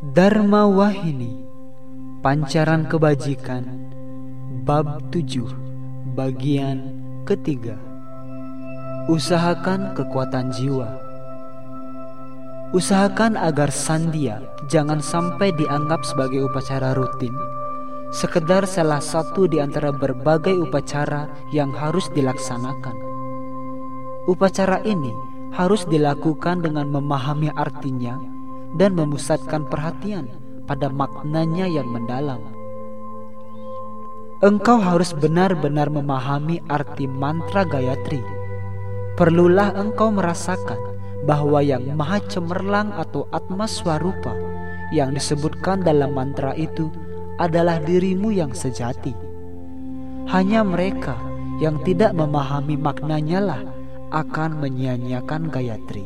Dharma Wahini, Pancaran Kebajikan, Bab 7, Bagian ketiga. Usahakan kekuatan jiwa. Usahakan agar sandia jangan sampai dianggap sebagai upacara rutin, sekedar salah satu di antara berbagai upacara yang harus dilaksanakan. Upacara ini harus dilakukan dengan memahami artinya dan memusatkan perhatian pada maknanya yang mendalam. Engkau harus benar-benar memahami arti mantra Gayatri. Perlulah engkau merasakan bahwa yang maha cemerlang atau Atma Swarupa yang disebutkan dalam mantra itu adalah dirimu yang sejati. Hanya mereka yang tidak memahami maknanya lah akan menyia-nyiakan Gayatri.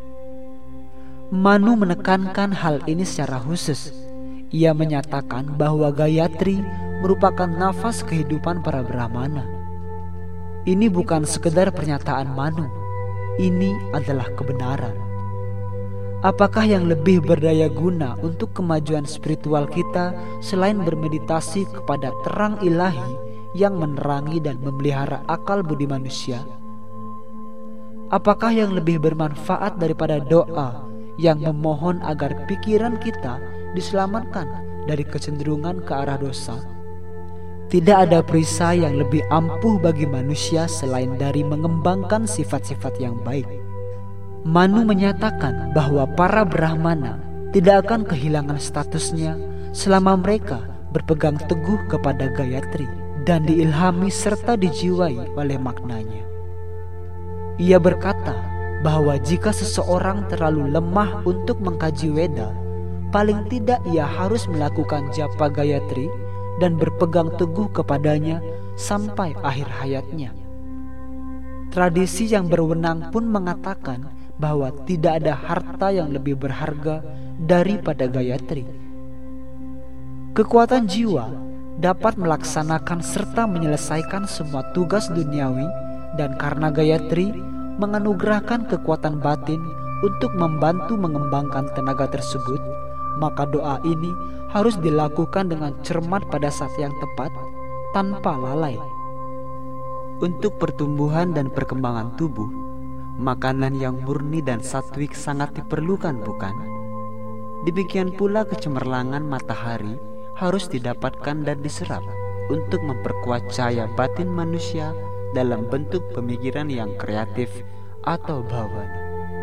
Manu menekankan hal ini secara khusus. Ia menyatakan bahwa Gayatri merupakan nafas kehidupan para Brahmana. Ini bukan sekedar pernyataan Manu, ini adalah kebenaran. Apakah yang lebih berdaya guna untuk kemajuan spiritual kita selain bermeditasi kepada terang ilahi yang menerangi dan memelihara akal budi manusia? Apakah yang lebih bermanfaat daripada doa yang memohon agar pikiran kita diselamatkan dari kecenderungan ke arah dosa? Tidak ada perisai yang lebih ampuh bagi manusia selain dari mengembangkan sifat-sifat yang baik. Manu menyatakan bahwa para Brahmana tidak akan kehilangan statusnya selama mereka berpegang teguh kepada Gayatri dan diilhami serta dijiwai oleh maknanya. Ia berkata bahwa jika seseorang terlalu lemah untuk mengkaji Weda, paling tidak ia harus melakukan japa Gayatri dan berpegang teguh kepadanya sampai akhir hayatnya. Tradisi yang berwenang pun mengatakan bahwa tidak ada harta yang lebih berharga daripada Gayatri. Kekuatan jiwa dapat melaksanakan serta menyelesaikan semua tugas duniawi, dan karena Gayatri menganugerahkan kekuatan batin untuk membantu mengembangkan tenaga tersebut, maka doa ini harus dilakukan dengan cermat pada saat yang tepat, tanpa lalai. Untuk pertumbuhan dan perkembangan tubuh, makanan yang murni dan satwik sangat diperlukan, bukan? Demikian pula kecemerlangan matahari harus didapatkan dan diserap untuk memperkuat cahaya batin manusia dalam bentuk pemikiran yang kreatif atau bhavana.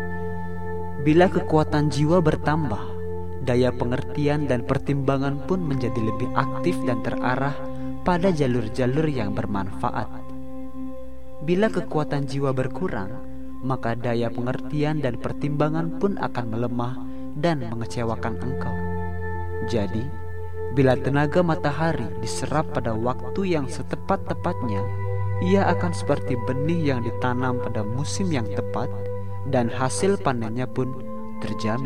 Bila kekuatan jiwa bertambah, daya pengertian dan pertimbangan pun menjadi lebih aktif dan terarah pada jalur-jalur yang bermanfaat. Bila kekuatan jiwa berkurang, maka daya pengertian dan pertimbangan pun akan melemah dan mengecewakan engkau. Jadi, bila tenaga matahari diserap pada waktu yang setepat-tepatnya, ia akan seperti benih yang ditanam pada musim yang tepat, dan hasil panennya pun terjamin.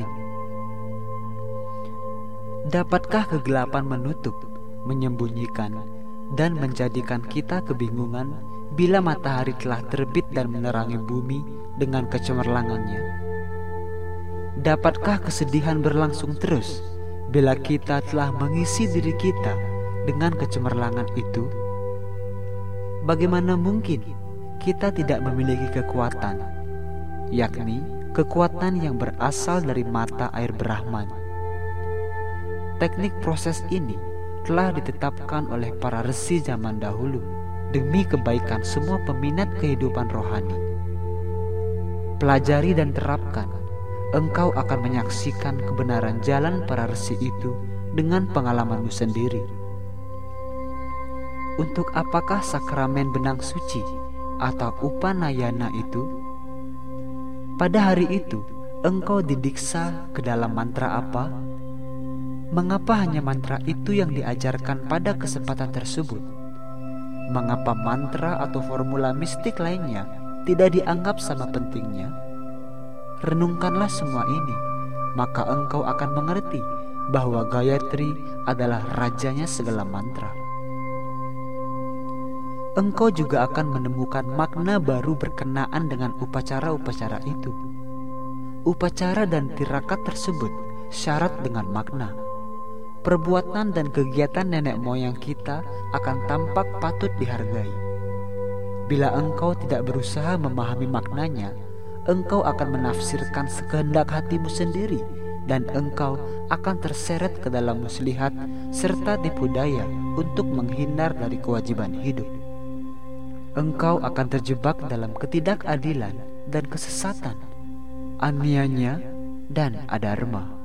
Dapatkah kegelapan menutup, menyembunyikan, dan menjadikan kita kebingungan bila matahari telah terbit dan menerangi bumi dengan kecemerlangannya? Dapatkah kesedihan berlangsung terus bila kita telah mengisi diri kita dengan kecemerlangan itu? Bagaimana mungkin kita tidak memiliki kekuatan, yakni kekuatan yang berasal dari mata air Brahman? Teknik proses ini telah ditetapkan oleh para resi zaman dahulu demi kebaikan semua peminat kehidupan rohani. Pelajari dan terapkan, engkau akan menyaksikan kebenaran jalan para resi itu dengan pengalamanmu sendiri. Untuk apakah sakramen benang suci atau upanayana itu? Pada hari itu, engkau didiksa ke dalam mantra apa? Mengapa hanya mantra itu yang diajarkan pada kesempatan tersebut? Mengapa mantra atau formula mistik lainnya tidak dianggap sama pentingnya? Renungkanlah semua ini, maka engkau akan mengerti bahwa Gayatri adalah rajanya segala mantra. Engkau juga akan menemukan makna baru berkenaan dengan upacara-upacara itu. Upacara dan tirakat tersebut syarat dengan makna. Perbuatan dan kegiatan nenek moyang kita akan tampak patut dihargai. Bila engkau tidak berusaha memahami maknanya, engkau akan menafsirkan sekehendak hatimu sendiri, dan engkau akan terseret ke dalam muslihat serta tipu daya untuk menghindar dari kewajiban hidup. Engkau akan terjebak dalam ketidakadilan dan kesesatan, aniaya dan adharma.